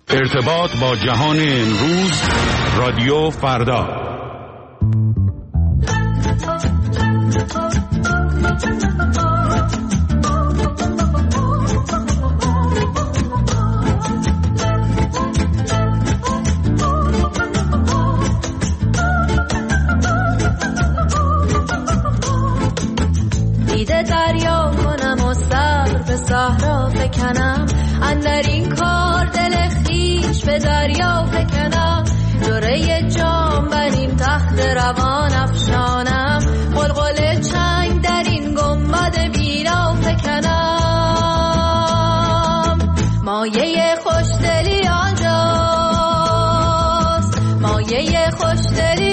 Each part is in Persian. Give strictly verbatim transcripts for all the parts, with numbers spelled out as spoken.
ارتباط با جهان امروز، رادیو فردا. دیده دریا کنم و سر به صحرا فکنم، اندر این کار دل خویش به دریا فکنم. جرعه جام بر این تخت روان افشانم، قلقل چنگ در این گنبد بینا فکنم. مایه خوشدلی آنجاست، مایه خوشدلی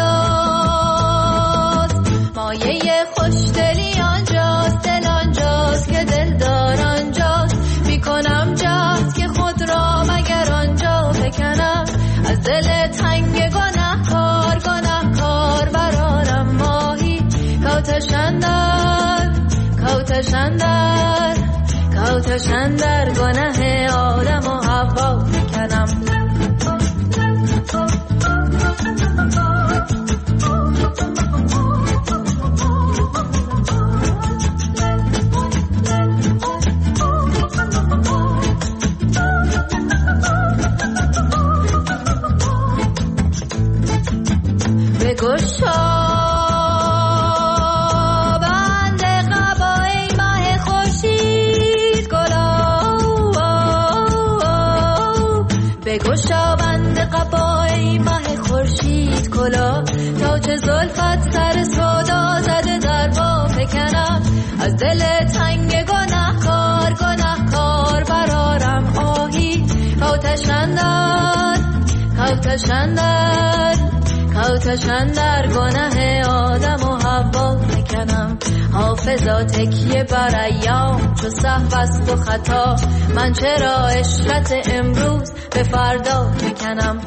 آنجاست، مایه خوشدلی آنجاست. دل آنجاست که دل دار آنجاست، میکنم جهد که خود را مگر آنجا بکنم. از دل تنگ گناه کار گناه کار برارم ماهی، کوتشندر کوتشندر کوتشندر گناه آدم و حوا بکنم. بگشا بند قبای ماه خورشید گلا، بگشا بند قبای ماه خورشید کلا، تا چه زلفت سر سودا زده در با فکنم. از دل تنگ گناه کار گناه کار برارم آهی، کوتشندر کوتشندر کوتشندر گناه آدم و حوا میکنم. حافظا تکیه بر ایام چو سهو است و خطا، من چرا عشرت امروز به فردا میکنم.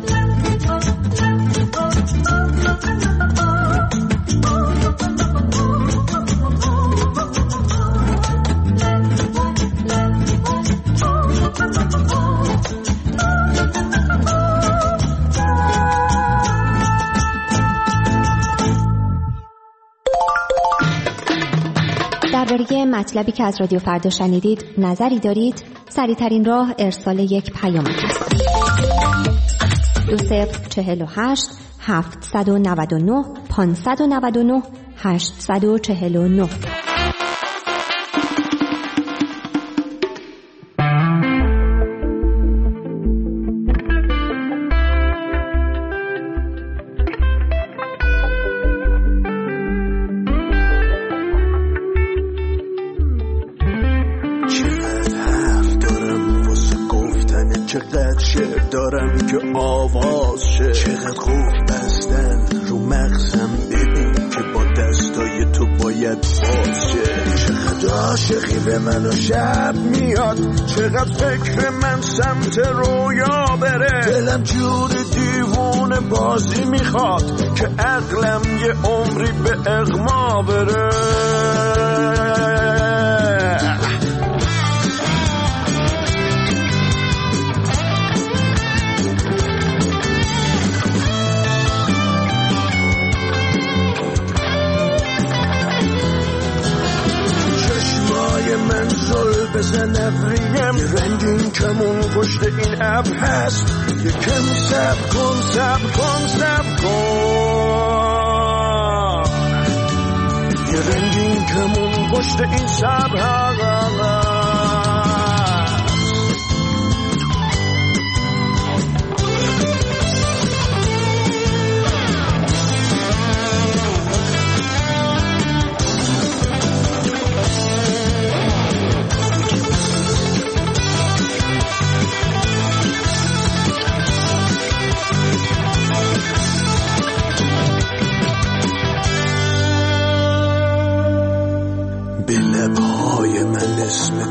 درباره مطلبی که از رادیو فردا شنیدید نظری دارید؟ سریع‌ترین راه ارسال یک پیام است. دو صفر چهل و هشت هفتصد و نود و نه پانصد و نود و نه هشتصد و چهل و نه. چقدر شعر دارم که آواز شه، چقدر خوب بستن رو مغزم ببین که با دستای تو باید باز شه. چقدر عاشقی به من و شب میاد، چقدر فکر من سمت رویا بره. دلم جور دیوونه بازی میخواد که عقلم یه عمری به اغما بره. من زل بزن ابریم، یه رنگین کمون پشت این ابر هست. یه کم سب کن سب کن سب کن، یه رنگین کمون پشت این سبر هست. به لبهای من اسم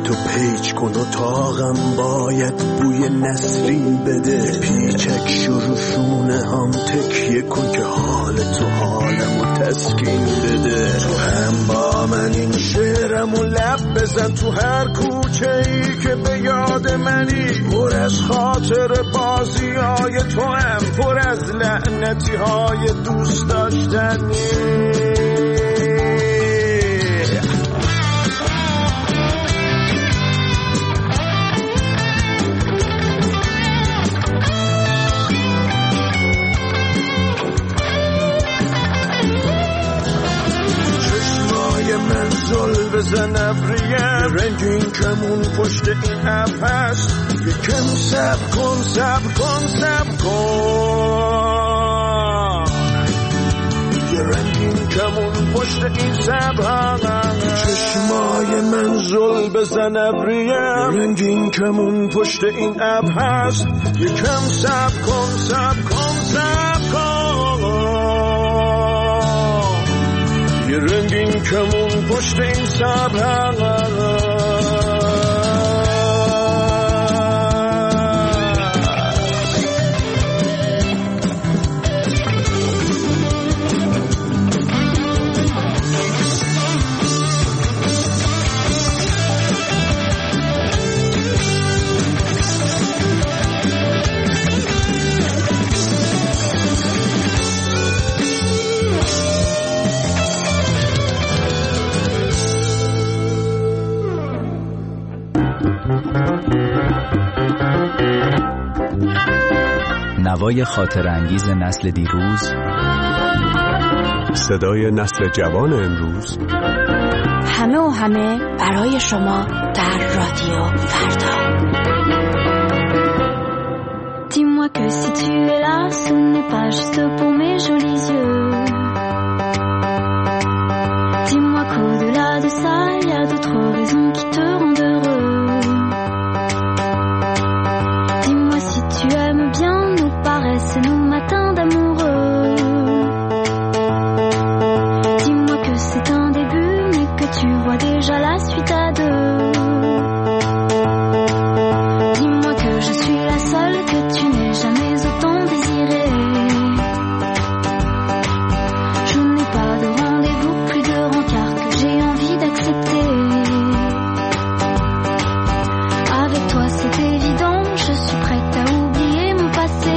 یه نسرین بده پیچک شروشونه هم تکیه کن که حال تو حالمو تسکین بده تو هم با من این شعرمو لب بزن تو هر کوچه ای که به یاد منی پر از خاطر بازی های تو هم پر از لعنتی های دوست داشتنی زل بزن ابریم رنگین کمون پشت این اب هست یکم سب کن سب کن سب کن یه رنگین کمون پشت این سب هست چشمای من زل بزن ابریم رنگین کمون پشت این اب هست یکم سب کن سب کن سب کن یه رنگین کمون پشت این صبر نوای خاطر انگیز نسل دیروز، صدای نسل جوان امروز، همه و همه برای شما در رادیو فردا. Dis-moi que si tu es là, ce n'est pas juste pour mes jolis yeux. Dis-moi qu'au-delà de ça, il y a d'autres raisons qui te rendent heureux. Dis-moi si tu aimes bien nos paresses et nos matins d'amoureux. Dis-moi que c'est un début, mais que tu vois déjà la suite à deux. Dis-moi que je suis la seule que tu n'aies jamais autant désirée. Je n'ai pas de rendez-vous, plus de rencard que j'ai envie d'accepter. Avec toi c'est évident, je suis prête à oublier mon passé.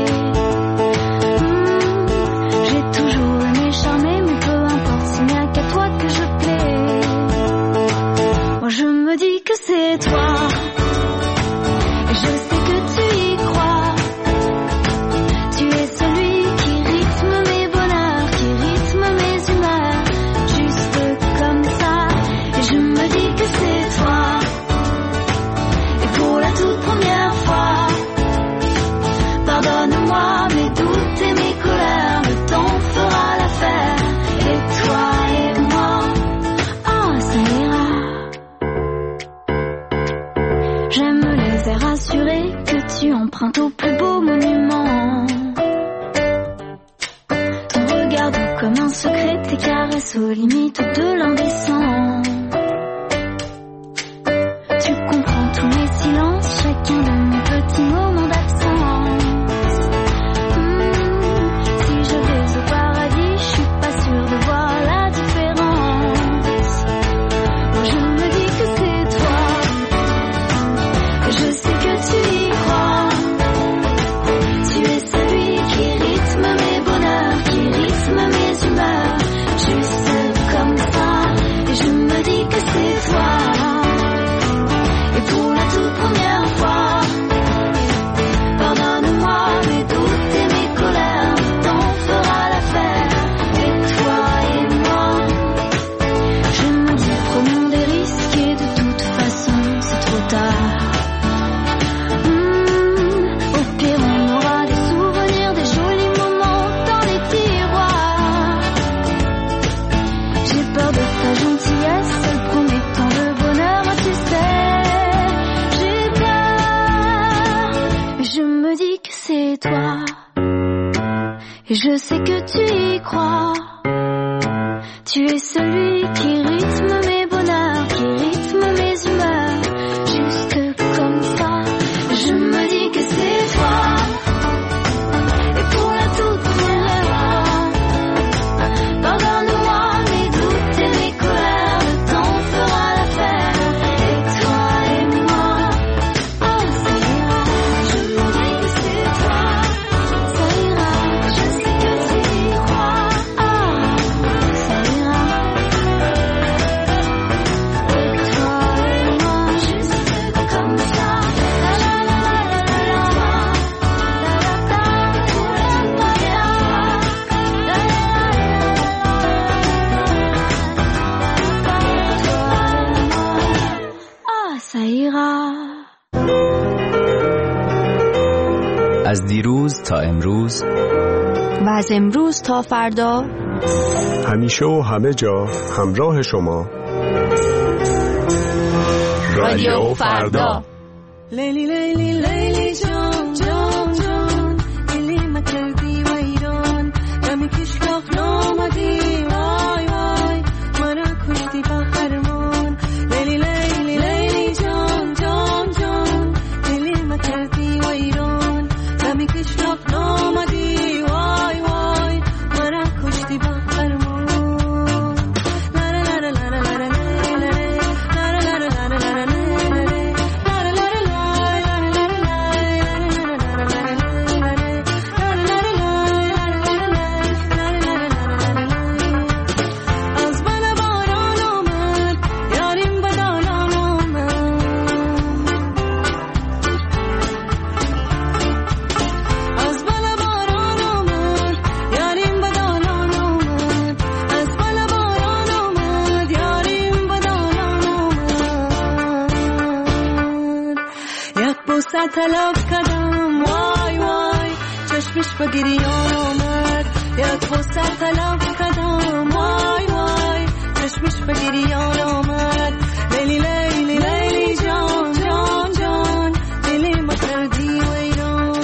Mmh, j'ai toujours aimé charmer, mais peu importe, s'il n'y a qu'à toi que je plais. Moi je me dis que c'est toi. Et je sais que tu y crois. Tu es celui qui rythme mes bonheurs, qui rythme mes humeurs, juste comme ça. Et je me dis que c'est toi. Et pour la toute première fois, pardonne-moi mes doutes et mes colères, le temps fera l'affaire. Et toi et moi, oh ça ira. J'aime les airs rassurés que tu empruntes au plus beau monument. Ton regard doux comme un secret, tes caresses aux limites de l'indécent. Tu comprends tous mes silences, chacun de mes petits moments d'absence. Hmm, si je vais au paradis, je suis pas sûre de voir la différence. Moi je me dis que c'est toi. Et je sais que tu y crois. Tu es celui qui rythme mes bonheurs, qui rythme mes humeurs, juste comme ça. Et je me dis que c'est toi. Et pour la toute première fois, pardonne-moi mes doutes et mes colères, le temps fera l'affaire. Et toi et moi, je me dis prenons des risques et de toute façon c'est trop tard. Hmm, au pire on aura des souvenirs, des jolis moments dans les tiroirs. J'ai peur de ta gentillesse, elle promet tant de bonheur, moi tu sais. J'ai peur, mais je me dis que c'est toi. Et je sais que tu y crois. Tu es celui qui rythme mes bonheurs, qui rythme mes humeurs, juste comme ça. Je me dis dis que c'est toi. Et pour la toute première fois, pardonne-moi mes doutes et mes colères. Le temps fera l'affaire. Et toi et moi, oh ça ira. Je me dis que c'est toi. Ça ira, je sais que tu y crois. Oh ça ira. Et toi et moi, juste comme ça. La la la la la la la. La la la pour la toute première fois. La la la la la. Oh ça ira. از دیروز تا امروز و از امروز تا فردا همیشه و همه جا همراه شما رادیو فردا. لیلی لیلی لیلی جان جان جان دلی ما کردی ویران نمی کشکاف نامدی وای وای مرا کشتی با فرمان لیلی لیلی لیلی جان جان جان دلی ما کردی ویران نمی کشکاف نامدی وای وای مرا کشتی با فرمان لا لا لا لا لا لا لا لا لا لا لا لا طلب کردم وای وای چشمش به گریان آمد یک بوسه طلب کردم وای وای چشمش به گریان آمد لیلی لیلی لیلی جان جان جان دلی ما کردی ویران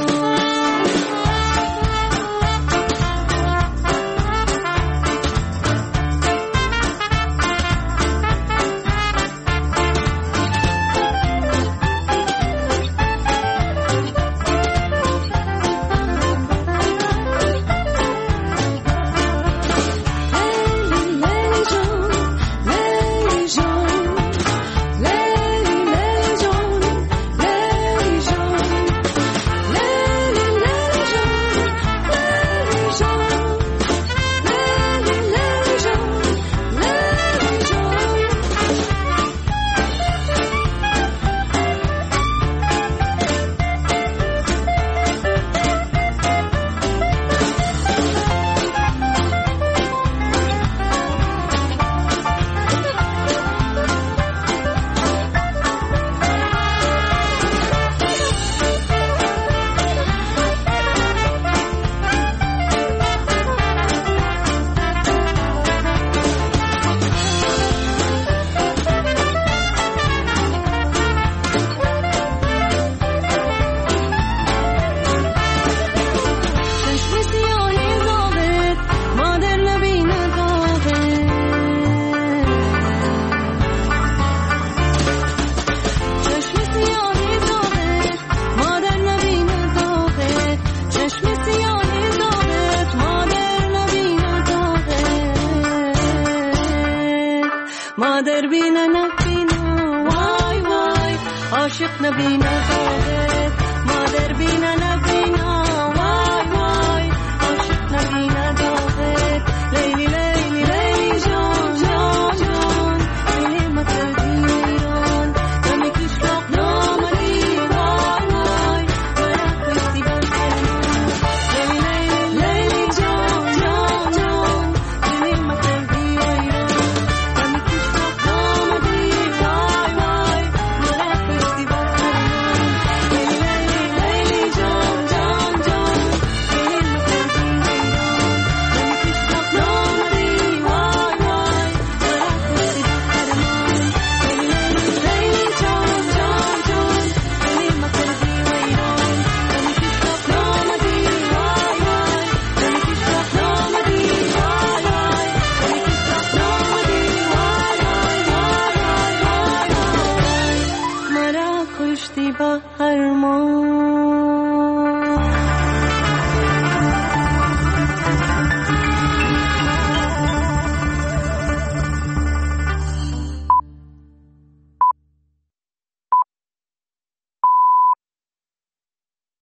مادر بینه نبینه وای وای عاشق نبینه